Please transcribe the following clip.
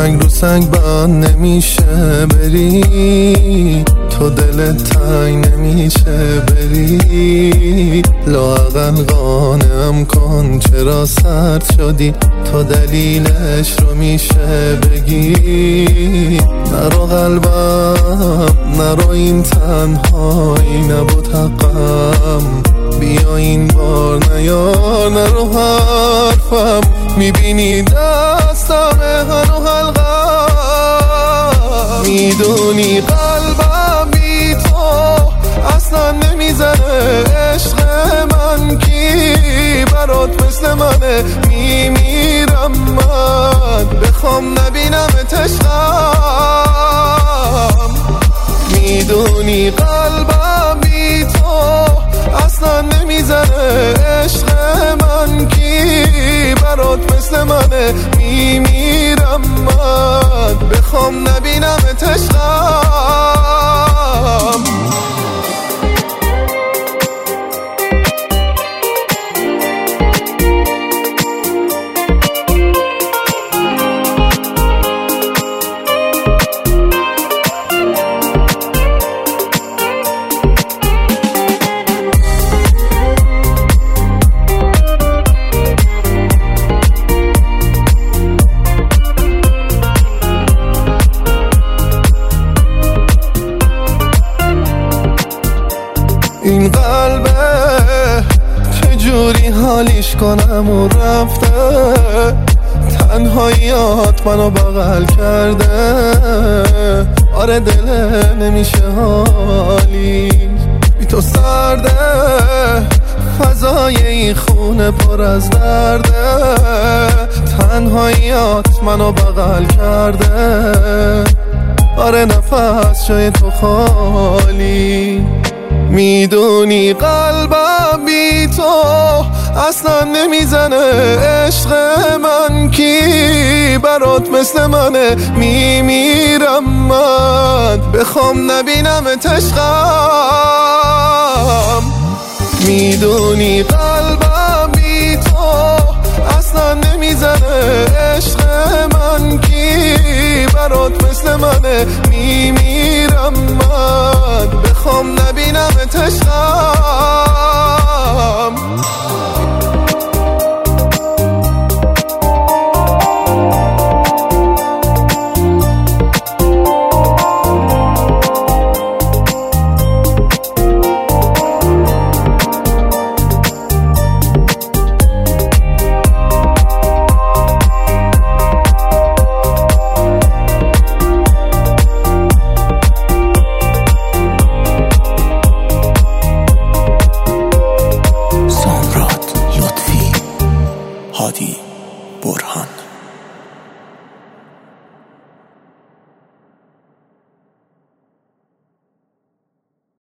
سنگ رو سنگ بند نمیشه بری، تو دلت تنگ نمیشه بری، لااقل قانعم کن چرا سرد شدی، تو دلیلش رو میشه بگی. نرو قلبم نرو این تنهایی نبود حقم، بیا این بار نیار نرو حرفم، میبینی دستم هنو حلقم، میدونی قلبم بی تو اصلا نمیزنه، عشق من کی برات مثل منه، میمیرم من بخوام نبینم عشقم، میدونی قلبم بی تو اصلا نمیزنه، عشق من کی برات مثل منه، میمیرم من بخوام نبینم عشقم. این قلبه چجوری حالیش کنم و رفته، تنهاییات منو بغل کرده، آره دل نمیشه حالی بی تو سرده، فضای این خونه پر از درده، تنهاییات منو بغل کرده، آره نفس جای تو خالی، میدونی قلبم بی تو اصلا نمیزنه، عشق من کی برات مثل منه، میمیرم من بخوام نبینم عشقم، میدونی قلبم بی تو اصلا نمیزنه، عشق من کی برات مثل منه، میمیرم من بخوام نبینم عشقم. هادی